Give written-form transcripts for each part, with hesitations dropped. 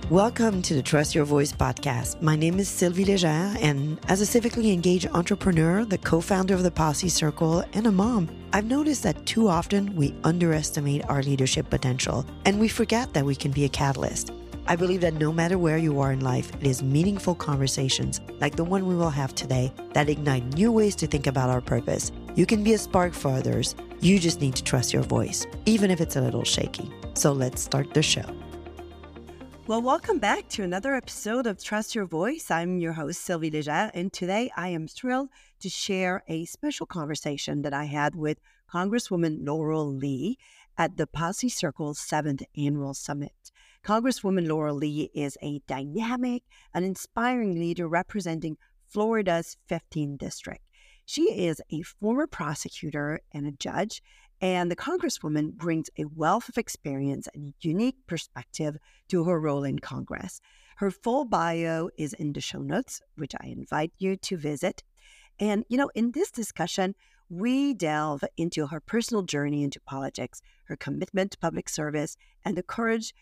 Welcome to the Trust Your Voice podcast. My name is Sylvie Légère, and as a civically engaged entrepreneur, the co-founder of the Policy Circle, and a mom, I've noticed that too often we underestimate our leadership potential, and we forget that we can be a catalyst. I believe that no matter where you are in life, it is meaningful conversations like the one we will have today that ignite new ways to think about our purpose. You can be a spark for others. You just need to trust your voice, even if it's a little shaky. So let's start the show. Well, welcome back to another episode of Trust Your Voice. I'm your host, Sylvie Légère, and today I am thrilled to share a special conversation that I had with Congresswoman Laurel Lee at the Policy Circle's 7th Annual Summit. Congresswoman Laurel Lee is a dynamic and inspiring leader representing Florida's 15th District. She is a former prosecutor and a judge, and the Congresswoman brings a wealth of experience and unique perspective to her role in Congress. Her full bio is in the show notes, which I invite you to visit. And, in this discussion, we delve into her personal journey into politics, her commitment to public service, and the courage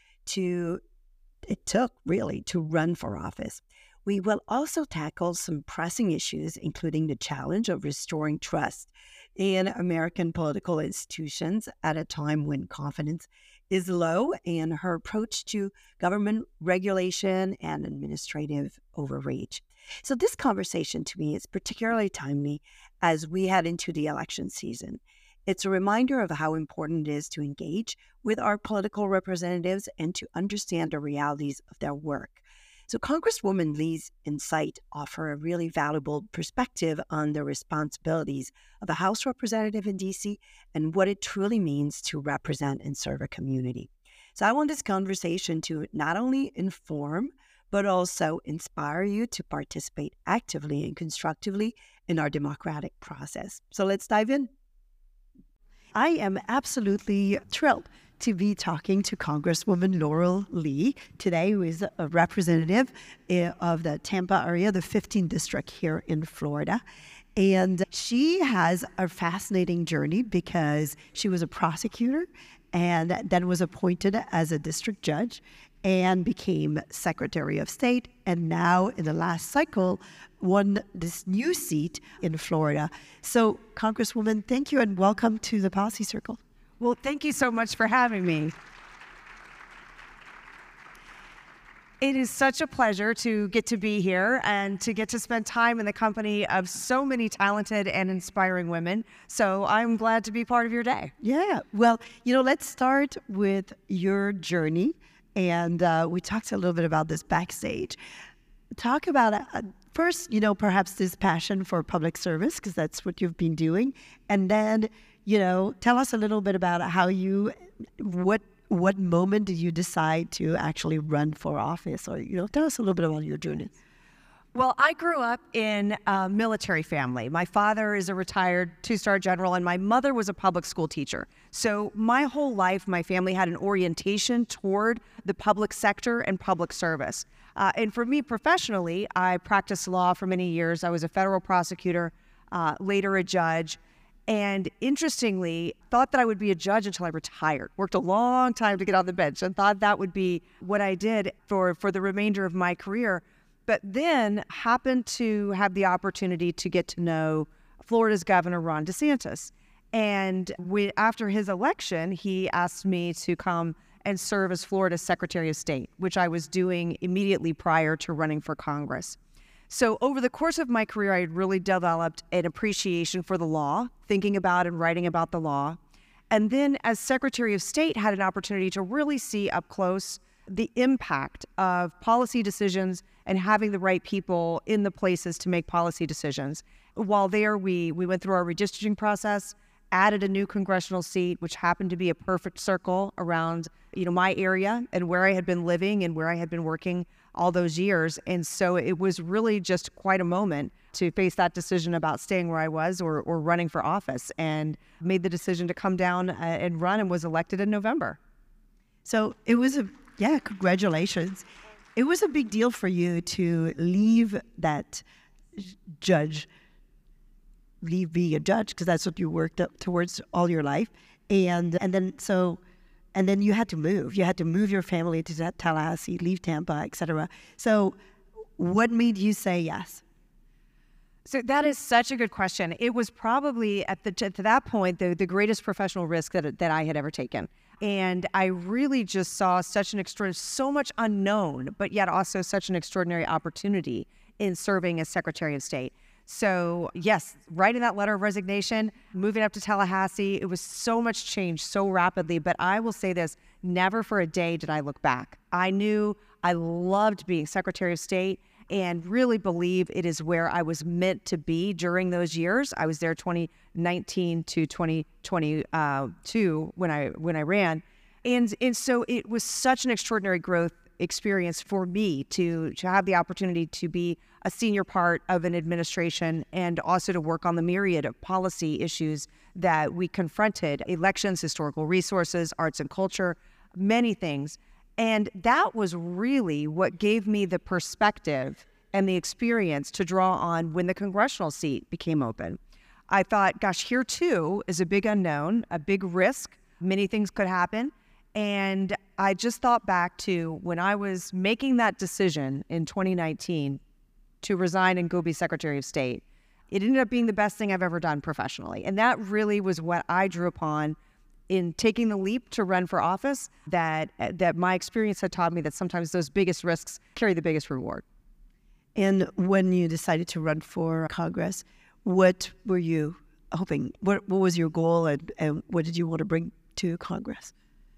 it took to run for office. We will also tackle some pressing issues, including the challenge of restoring trust in American political institutions at a time when confidence is low, and her approach to government regulation and administrative overreach. So this conversation to me is particularly timely as we head into the election season. It's a reminder of how important it is to engage with our political representatives and to understand the realities of their work. So Congresswoman Lee's insight offer a really valuable perspective on the responsibilities of a House representative in D.C. and what it truly means to represent and serve a community. So I want this conversation to not only inform, but also inspire you to participate actively and constructively in our democratic process. So let's dive in. I am absolutely thrilled to be talking to Congresswoman Laurel Lee today, who is a representative of the Tampa area, the 15th District here in Florida. And she has a fascinating journey because she was a prosecutor and then was appointed as a district judge and became Secretary of State, and now in the last cycle won this new seat in Florida. So, Congresswoman, thank you and welcome to the Policy Circle. Well, thank you so much for having me. It is such a pleasure to get to be here and to get to spend time in the company of so many talented and inspiring women. So I'm glad to be part of your day. Yeah. Well, let's start with your journey. And we talked a little bit about this backstage. Talk about first, perhaps this passion for public service, because that's what you've been doing. And then, tell us a little bit about what moment did you decide to actually run for office? Or, tell us a little bit about your journey. Well, I grew up in a military family. My father is a retired two-star general, and my mother was a public school teacher. So my whole life, my family had an orientation toward the public sector and public service. And for me professionally, I practiced law for many years. I was a federal prosecutor, later a judge. And interestingly, thought that I would be a judge until I retired. Worked a long time to get on the bench and thought that would be what I did for the remainder of my career. But then happened to have the opportunity to get to know Florida's Governor, Ron DeSantis. And after his election, he asked me to come and serve as Florida's Secretary of State, which I was doing immediately prior to running for Congress. So over the course of my career, I had really developed an appreciation for the law, thinking about and writing about the law. And then as Secretary of State, had an opportunity to really see up close the impact of policy decisions and having the right people in the places to make policy decisions. While there, we went through our redistricting process, added a new congressional seat, which happened to be a perfect circle around, my area and where I had been living and where I had been working all those years. And so it was really just quite a moment to face that decision about staying where I was or running for office, and made the decision to come down and run, and was elected in November. So it was congratulations. It was a big deal for you to leave that leave being a judge, because that's what you worked up towards all your life. And then so And then you had to move. You had to move your family to Tallahassee, leave Tampa, etc. So what made you say yes? So that is such a good question. It was probably to that point the greatest professional risk that I had ever taken. And I really just saw so much unknown, but yet also such an extraordinary opportunity in serving as Secretary of State. So yes, writing that letter of resignation, moving up to Tallahassee, it was so much change so rapidly. But I will say this, never for a day did I look back. I knew I loved being Secretary of State and really believe it is where I was meant to be during those years. I was there 2019 to 2022 when I ran. And so it was such an extraordinary growth experience for me to have the opportunity to be a senior part of an administration and also to work on the myriad of policy issues that we confronted: elections, historical resources, arts and culture, many things. And that was really what gave me the perspective and the experience to draw on when the congressional seat became open. I thought, gosh, here too is a big unknown, a big risk. Many things could happen. And I just thought back to when I was making that decision in 2019 to resign and go be Secretary of State. It ended up being the best thing I've ever done professionally. And that really was what I drew upon in taking the leap to run for office, that my experience had taught me that sometimes those biggest risks carry the biggest reward. And when you decided to run for Congress, what were you hoping? What was your goal, and what did you want to bring to Congress?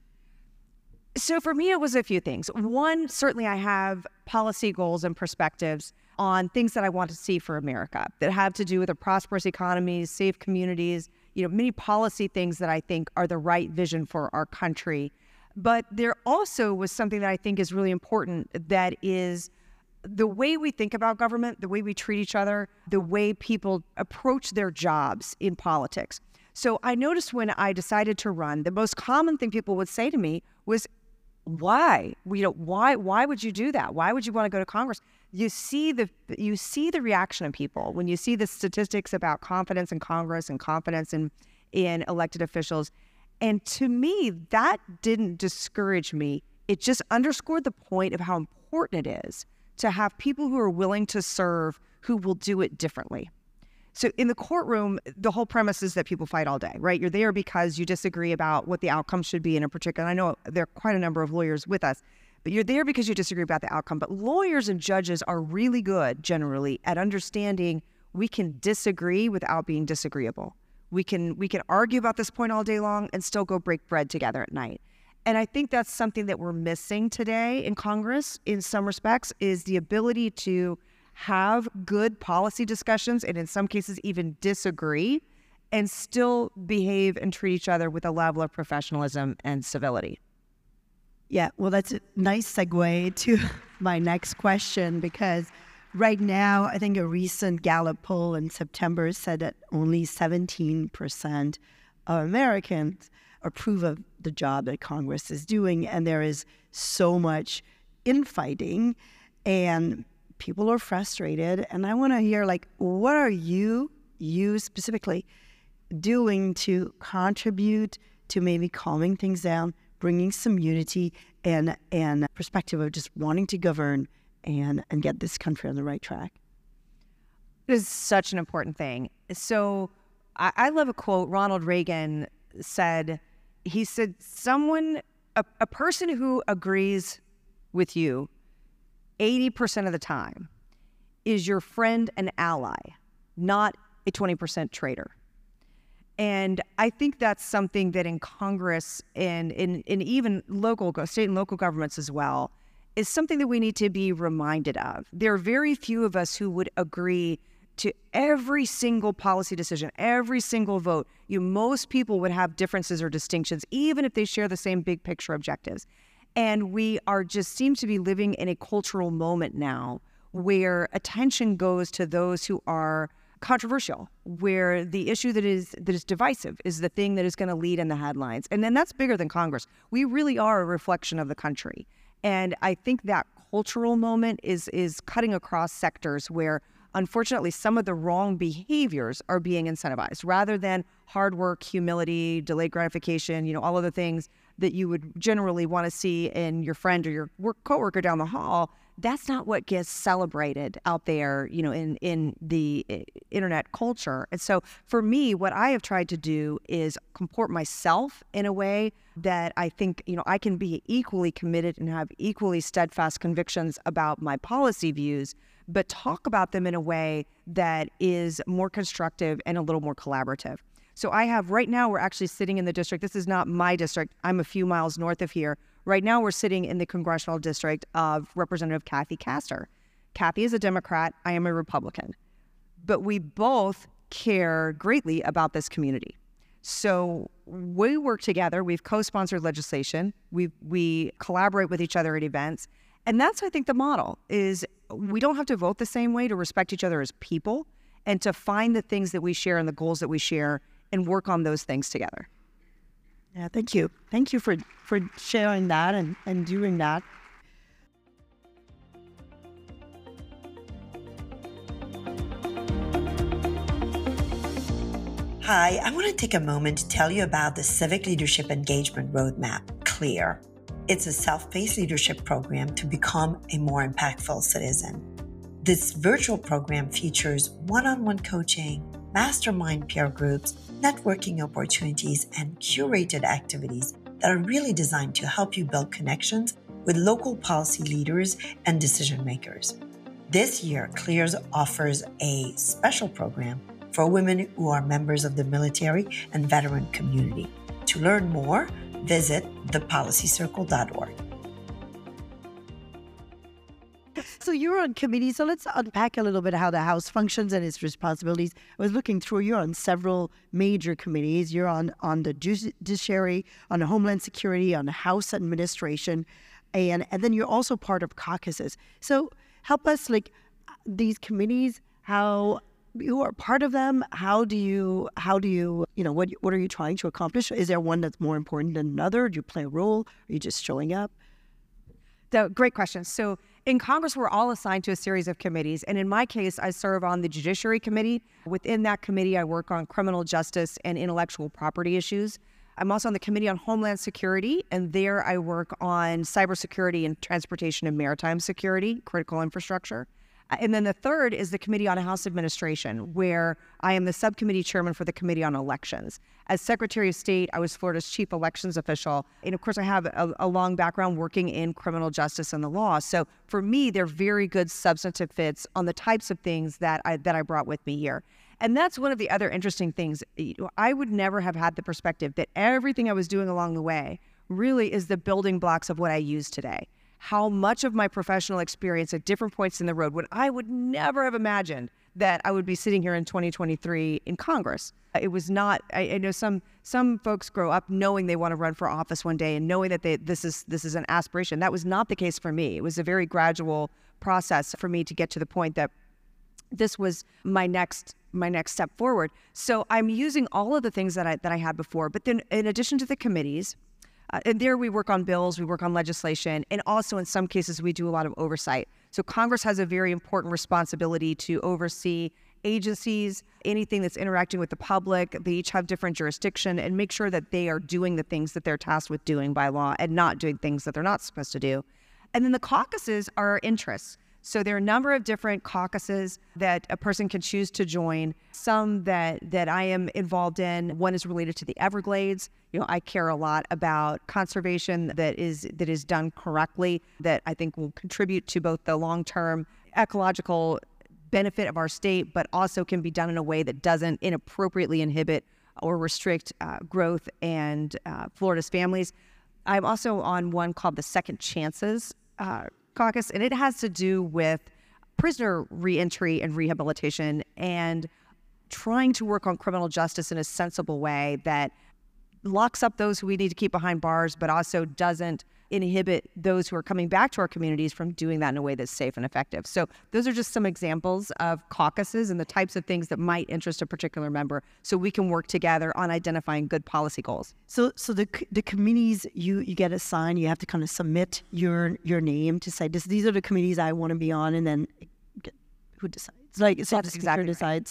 So for me, it was a few things. One, certainly I have policy goals and perspectives on things that I want to see for America that have to do with a prosperous economy, safe communities, many policy things that I think are the right vision for our country. But there also was something that I think is really important, that is the way we think about government, the way we treat each other, the way people approach their jobs in politics. So I noticed when I decided to run, the most common thing people would say to me was, why? Why would you do that? Why would you want to go to Congress? You see the reaction of people when you see the statistics about confidence in Congress and confidence in elected officials. And to me, that didn't discourage me. It just underscored the point of how important it is to have people who are willing to serve, who will do it differently. So in the courtroom, the whole premise is that people fight all day, right? You're there because you disagree about what the outcome should be in a particular. I know there are quite a number of lawyers with us, but you're there because you disagree about the outcome. But lawyers and judges are really good, generally, at understanding we can disagree without being disagreeable. We can argue about this point all day long and still go break bread together at night. And I think that's something that we're missing today in Congress in some respects, is the ability to have good policy discussions and in some cases even disagree and still behave and treat each other with a level of professionalism and civility. Yeah, well, that's a nice segue to my next question, because right now, I think a recent Gallup poll in September said that only 17% of Americans approve of the job that Congress is doing, and there is so much infighting, and people are frustrated. And I want to hear, what are you specifically doing to contribute to maybe calming things down, bringing some unity and perspective of just wanting to govern and get this country on the right track? It is such an important thing. So I love a quote Ronald Reagan said. He said, a person who agrees with you 80% of the time is your friend and ally, not a 20% traitor. And I think that's something that in Congress and in even state and local governments as well, is something that we need to be reminded of. There are very few of us who would agree to every single policy decision, every single vote. Most people would have differences or distinctions, even if they share the same big picture objectives. And we seem to be living in a cultural moment now where attention goes to those who are controversial, where the issue that is divisive is the thing that is going to lead in the headlines. And then that's bigger than Congress. We really are a reflection of the country. And I think that cultural moment is cutting across sectors where, unfortunately, some of the wrong behaviors are being incentivized rather than hard work, humility, delayed gratification, all of the things that you would generally want to see in your friend or your coworker down the hall, that's not what gets celebrated out there, in the internet culture. And so for me, what I have tried to do is comport myself in a way that I think, I can be equally committed and have equally steadfast convictions about my policy views, but talk about them in a way that is more constructive and a little more collaborative. So right now we're actually sitting in the district. This is not my district. I'm a few miles north of here. Right now we're sitting in the congressional district of Representative Kathy Castor. Kathy is a Democrat. I am a Republican. But we both care greatly about this community. So we work together. We've co-sponsored legislation. We collaborate with each other at events. And that's, I think, the model is we don't have to vote the same way to respect each other as people and to find the things that we share and the goals that we share and work on those things together. Yeah, thank you. Thank you for sharing that and doing that. Hi, I want to take a moment to tell you about the Civic Leadership Engagement Roadmap, CLEAR. It's a self-paced leadership program to become a more impactful citizen. This virtual program features one-on-one coaching, mastermind peer groups, networking opportunities, and curated activities that are really designed to help you build connections with local policy leaders and decision makers. This year, CLEARS offers a special program for women who are members of the military and veteran community. To learn more, visit thepolicycircle.org. So you're on committee, so let's unpack a little bit how the House functions and its responsibilities. I was looking through, you're on several major committees. You're on the Judiciary, on the Homeland Security, on the House Administration, and then you're also part of caucuses. So help us, these committees, how you are part of them, how do you, what are you trying to accomplish? Is there one that's more important than another? Do you play a role? Are you just showing up? Great question. So in Congress, we're all assigned to a series of committees. And in my case, I serve on the Judiciary Committee. Within that committee, I work on criminal justice and intellectual property issues. I'm also on the Committee on Homeland Security, and there I work on cybersecurity and transportation and maritime security, critical infrastructure. And then the third is the Committee on House Administration, where I am the subcommittee chairman for the Committee on Elections. As Secretary of State, I was Florida's chief elections official. And of course, I have a long background working in criminal justice and the law. So for me, they're very good substantive fits on the types of things that I brought with me here. And that's one of the other interesting things. I would never have had the perspective that everything I was doing along the way really is the building blocks of what I use today. How much of my professional experience at different points in the road, when I would never have imagined that I would be sitting here in 2023 in Congress. It was not, I know some folks grow up knowing they want to run for office one day and knowing that this is an aspiration. That was not the case for me. It was a very gradual process for me to get to the point that this was my next step forward. So I'm using all of the things that I had before, but then in addition to the committees, and there we work on bills, we work on legislation, and also in some cases we do a lot of oversight. So Congress has a very important responsibility to oversee agencies, anything that's interacting with the public. They each have different jurisdiction and make sure that they are doing the things that they're tasked with doing by law and not doing things that they're not supposed to do. And then the caucuses are interests. So there are a number of different caucuses that a person can choose to join. Some that I am involved in. One is related to the Everglades. I care a lot about conservation that is done correctly, that I think will contribute to both the long-term ecological benefit of our state, but also can be done in a way that doesn't inappropriately inhibit or restrict growth and Florida's families. I'm also on one called the Second Chances Caucus, and it has to do with prisoner reentry and rehabilitation and trying to work on criminal justice in a sensible way that locks up those who we need to keep behind bars, but also doesn't inhibit those who are coming back to our communities from doing that in a way that's safe and effective. So those are just some examples of caucuses and the types of things that might interest a particular member so we can work together on identifying good policy goals. So the committees you get assigned, you have to kind of submit your name to say, these are the committees I want to be on, and then who decides? It's like so That's the speaker exactly right. decides.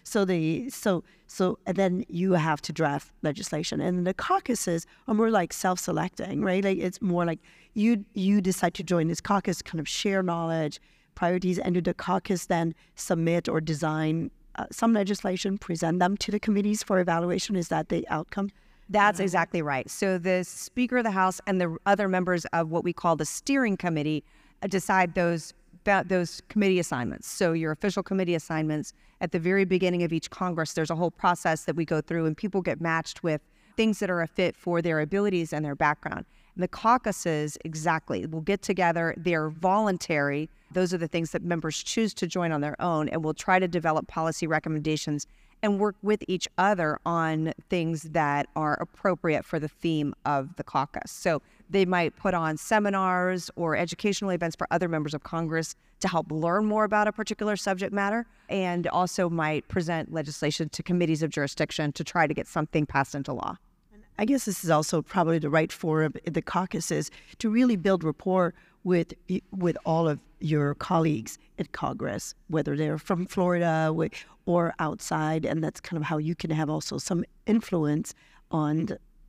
So and then you have to draft legislation, and the caucuses are more like self-selecting, right? Like it's more like you decide to join this caucus, kind of share knowledge, priorities, and do the caucus then submit or design some legislation, present them to the committees for evaluation? Is that the outcome? That's exactly right. So the Speaker of the House and the other members of what we call the steering committee decide those committee assignments. So your official committee assignments at the very beginning of each Congress, there's a whole process that we go through, and people get matched with things that are a fit for their abilities and their background. And the caucuses, exactly, will get together. They're voluntary. Those are the things that members choose to join on their own, and we'll try to develop policy recommendations and work with each other on things that are appropriate for the theme of the caucus. So they might put on seminars or educational events for other members of Congress to help learn more about a particular subject matter, and also might present legislation to committees of jurisdiction to try to get something passed into law. I guess this is also probably the right forum, the caucuses, to really build rapport with all of your colleagues in Congress, whether they're from Florida or outside, and that's kind of how you can have also some influence on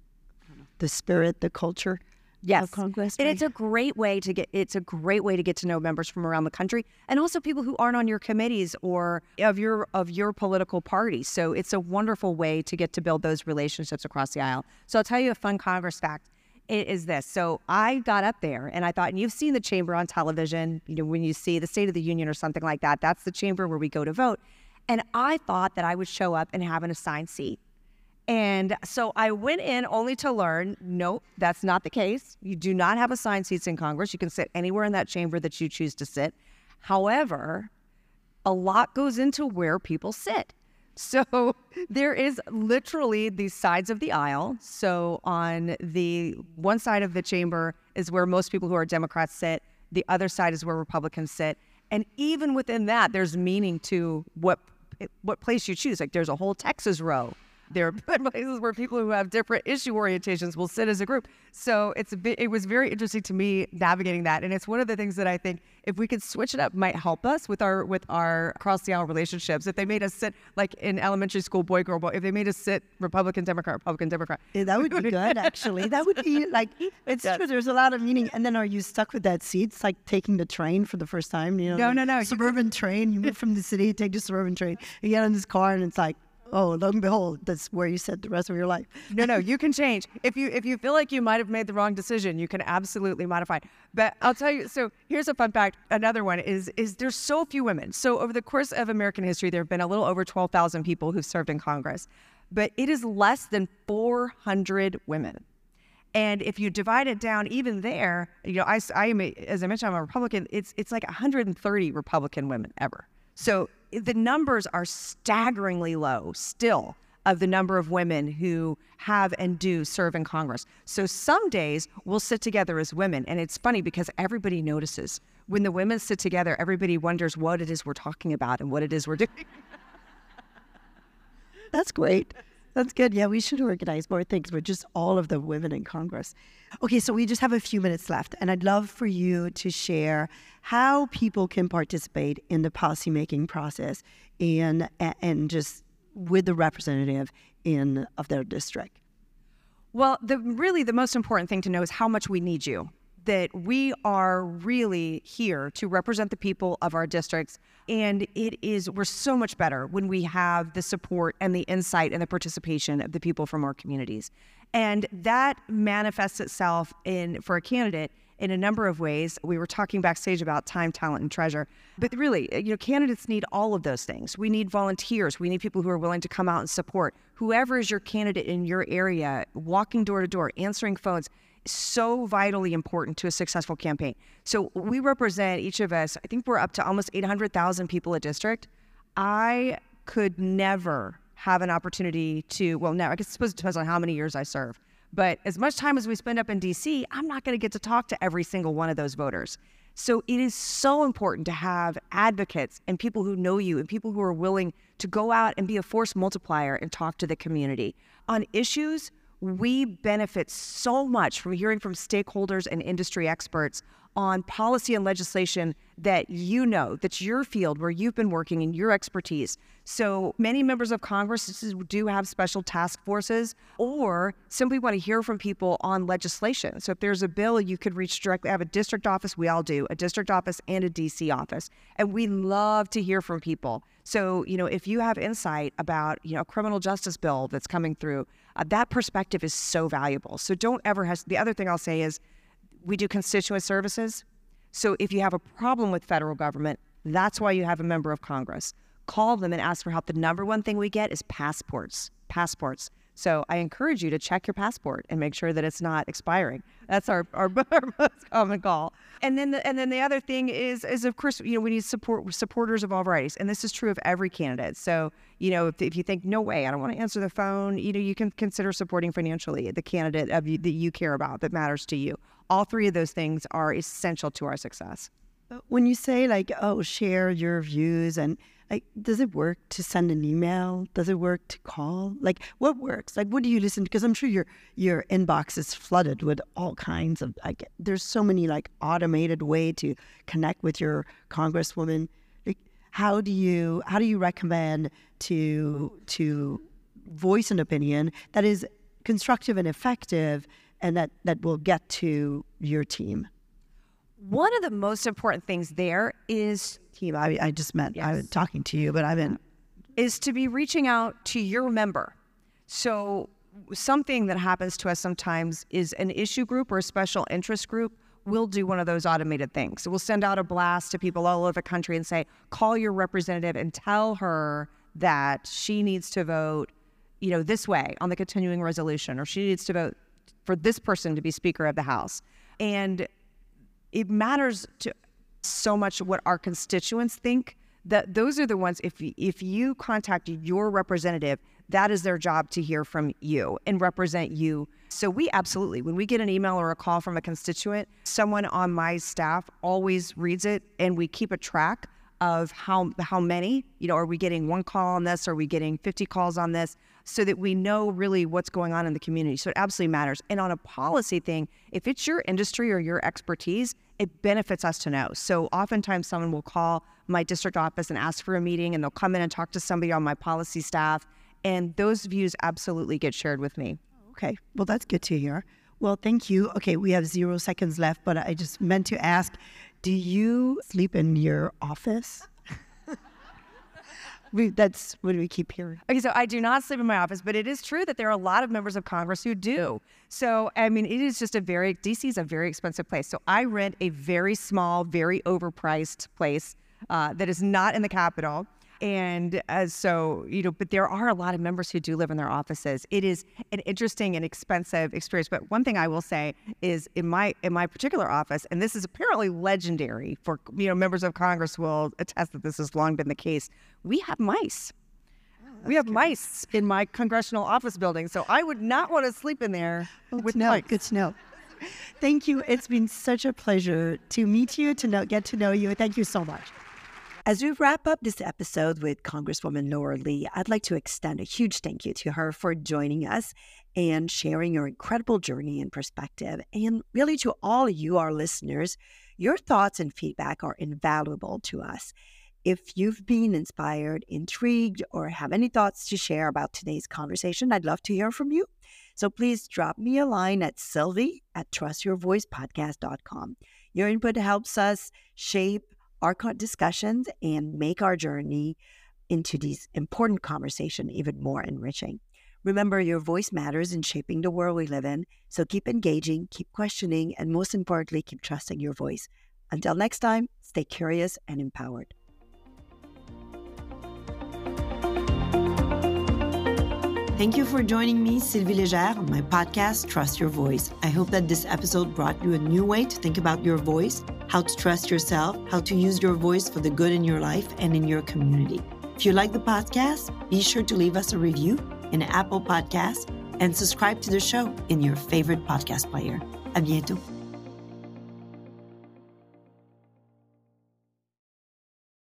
the spirit, the culture of Congress. And it's a great way to get to know members from around the country, and also people who aren't on your committees or of your political party. So it's a wonderful way to get to build those relationships across the aisle. So I'll tell you a fun Congress fact. It is this. So I got up there and I thought, and you've seen the chamber on television, when you see the State of the Union or something like that, that's the chamber where we go to vote. And I thought that I would show up and have an assigned seat. And so I went in only to learn, nope, that's not the case. You do not have assigned seats in Congress. You can sit anywhere in that chamber that you choose to sit. However, a lot goes into where people sit. So there is literally these sides of the aisle. So on the one side of the chamber is where most people who are Democrats sit. The other side is where Republicans sit. And even within that, there's meaning to what place you choose. Like there's a whole Texas row. There are places where people who have different issue orientations will sit as a group. So it was very interesting to me navigating that. And it's one of the things that I think if we could switch it up might help us with our across the aisle relationships. If they made us sit like in elementary school, boy, girl, boy, if they made us sit Republican, Democrat, Republican, Democrat. Yeah, that would be good, actually. That would be like, it's true. There's a lot of meaning. And then are you stuck with that seat? It's like taking the train for the first time. No. Suburban train. You move from the city, take the suburban train. You get in this car and it's like, oh, lo and behold, that's where you sit the rest of your life. No, you can change. If you feel like you might have made the wrong decision, you can absolutely modify. But I'll tell you, so here's a fun fact. Another one is there's so few women. So over the course of American history, there have been a little over 12,000 people who've served in Congress. But it is less than 400 women. And if you divide it down, even there, I am, as I mentioned, I'm a Republican. It's like 130 Republican women ever. So the numbers are staggeringly low still of the number of women who have and do serve in Congress. So some days we'll sit together as women, and it's funny because everybody notices. When the women sit together, everybody wonders what it is we're talking about and what it is we're doing. That's great. That's good. Yeah, we should organize more things with just all of the women in Congress. Okay, so we just have a few minutes left, and I'd love for you to share how people can participate in the policymaking process and just with the representative of their district. Well, the most important thing to know is how much we need you. That we are really here to represent the people of our districts. And we're so much better when we have the support and the insight and the participation of the people from our communities. And that manifests itself for a candidate in a number of ways. We were talking backstage about time, talent, and treasure. But really, candidates need all of those things. We need volunteers. We need people who are willing to come out and support. Whoever is your candidate in your area, walking door to door, answering phones, so vitally important to a successful campaign. So we represent, each of us, I think we're up to almost 800,000 people a district. I could never have an opportunity to, I suppose it depends on how many years I serve. But as much time as we spend up in DC, I'm not going to get to talk to every single one of those voters. So it is so important to have advocates and people who know you and people who are willing to go out and be a force multiplier and talk to the community. On issues, we benefit so much from hearing from stakeholders and industry experts on policy and legislation that you know, that's your field where you've been working and your expertise. So many members of Congress do have special task forces or simply want to hear from people on legislation. So if there's a bill, you could reach directly. I have a district office, we all do, a district office and a DC office. And we love to hear from people. So, if you have insight about, a criminal justice bill that's coming through, that perspective is so valuable. So don't ever the other thing I'll say is we do constituent services. So if you have a problem with federal government, that's why you have a member of Congress. Call them and ask for help. The number one thing we get is passports. So I encourage you to check your passport and make sure that it's not expiring. That's our most common call. And then the other thing is of course, we need supporters of all varieties. And this is true of every candidate. So, if you think, no way, I don't want to answer the phone, you can consider supporting financially the candidate that you care about, that matters to you. All three of those things are essential to our success. When you say share your views, and does it work to send an email? Does it work to call? What works? What do you listen to? Because I'm sure your inbox is flooded with all kinds of, there's so many automated way to connect with your congresswoman. How do you recommend to voice an opinion that is constructive and effective and that will get to your team? One of the most important things there is team. I just meant, yes. I was talking to you, but is to be reaching out to your member. So something that happens to us sometimes is an issue group or a special interest group will do one of those automated things. So we'll send out a blast to people all over the country and say, call your representative and tell her that she needs to vote, this way on the continuing resolution, or she needs to vote for this person to be Speaker of the House. And it matters to so much what our constituents think, that those are the ones, if you contact your representative, that is their job to hear from you and represent you. So we absolutely, when we get an email or a call from a constituent, someone on my staff always reads it, and we keep a track of how many, are we getting one call on this? Are we getting 50 calls on this? So that we know really what's going on in the community. So it absolutely matters. And on a policy thing, if it's your industry or your expertise, it benefits us to know. So oftentimes someone will call my district office and ask for a meeting, and they'll come in and talk to somebody on my policy staff. And those views absolutely get shared with me. Okay, well, that's good to hear. Well, thank you. Okay, we have 0 seconds left, but I just meant to ask, do you sleep in your office? That's what we keep hearing. Okay, so I do not sleep in my office, but it is true that there are a lot of members of Congress who do. So, it is just DC is a very expensive place. So I rent a very small, very overpriced place that is not in the Capitol. And but there are a lot of members who do live in their offices. It is an interesting and expensive experience. But one thing I will say is in my particular office, and this is apparently legendary for, members of Congress will attest that this has long been the case, we have mice. We have mice in my congressional office building. So I would not want to sleep in there with mice. Good to know. Thank you. It's been such a pleasure to meet you, get to know you. Thank you so much. As we wrap up this episode with Congresswoman Laura Lee, I'd like to extend a huge thank you to her for joining us and sharing your incredible journey and perspective. And really to all of you, our listeners, your thoughts and feedback are invaluable to us. If you've been inspired, intrigued, or have any thoughts to share about today's conversation, I'd love to hear from you. So please drop me a line at sylvie@trustyourvoicepodcast.com. Your input helps us shape our discussions and make our journey into these important conversations even more enriching. Remember, your voice matters in shaping the world we live in. So keep engaging, keep questioning, and most importantly, keep trusting your voice. Until next time, stay curious and empowered. Thank you for joining me, Sylvie Légère, on my podcast, Trust Your Voice. I hope that this episode brought you a new way to think about your voice, how to trust yourself, how to use your voice for the good in your life and in your community. If you like the podcast, be sure to leave us a review in Apple Podcasts and subscribe to the show in your favorite podcast player. À bientôt.